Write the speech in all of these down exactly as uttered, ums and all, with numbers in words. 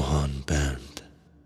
موهان بند.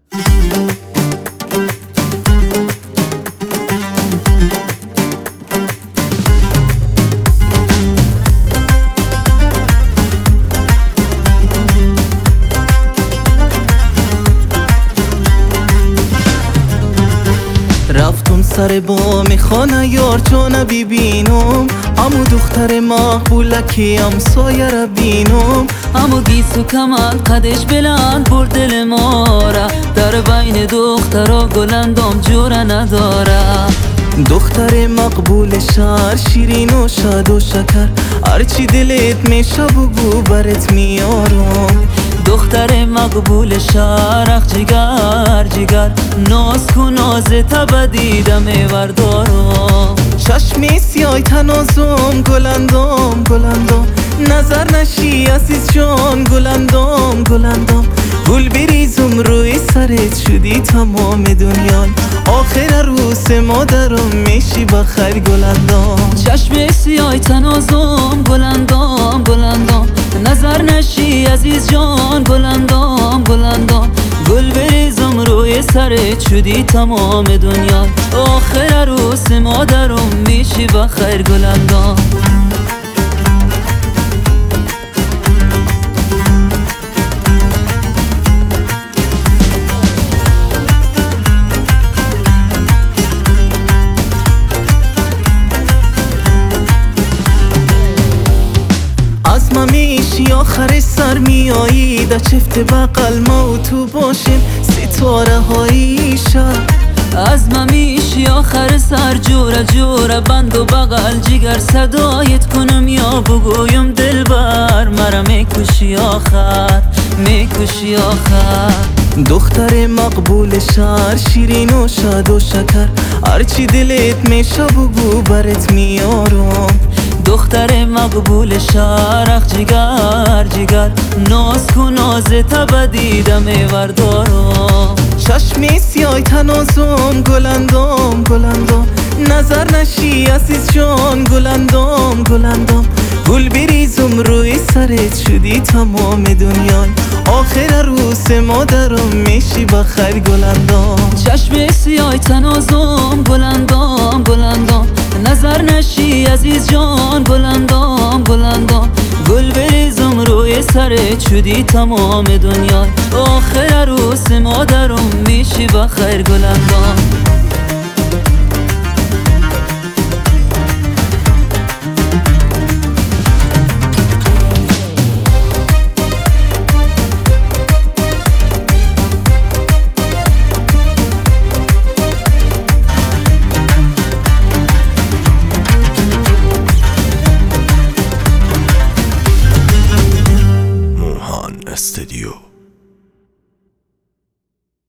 رفتم سر بام خانه یار چون ببینم، امو دختر مقبولکی امسایه را بینم. امو گیسو کمان قدش بلند برد دل ما را، در بین دخترا گلندام جوره نداره. دختر مقبول شهر شیرین و شاد و شکر، هرچی دلت میشه بگو برات میارم. دختر مقبول شهر اخ جگر جگر، ناز کو نازتا بدیدم بردارم. چشمی سیای تنازم گلندام گلندام، نظر نشی عزیز جان گلندام گلندام. گل بریزم روی سرت شدی تمام دنیا، آخر عروس مادرم میشی بخیر گلندام. چشم سیای تنازم گلندام گلندام، نظر نشی عزیز جان گلندام گلندام. گل بریزم روی سرت شدی تمام دنیا، آخر عروس مادرم میشی بخیر گلندام. از ما میشی آخر سر میایی، در چفت بقل ما و تو باشیم ستاره های شب. از ما میشی آخر سر جوره جوره بند و بغل جگر صدایت کنم یا بگویم دلبر مرا میکشی آخر میکشی آخر. دختر مقبول شهر شیرین و شاد و شکر، هرچی دلت میشه بگو برات میارم. دختر مقبول شهر اخ جگر جگر، ناز کو نازتا بدیدم بردارم. چشمی سیای تنازم گلندام گلندام، نظر نشی عزیز جان گلندام گلندام. گل بریزم روی سرت شدی تمام دنیا، آخر عروس مادرم میشی بخیر گلندام. چشم سیای تنازم گلندام گلندام، نظر نشی عزیز جان گلندام گلندام. گل بریزم روی سرت شدی تمام دنیا، آخر عروس مادرم میشی بخیر گلندام. موهان استودیو.